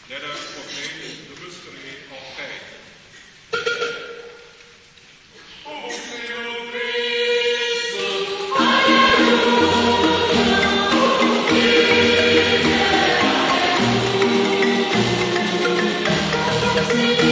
Let us proclaim the mystery of faith. Sing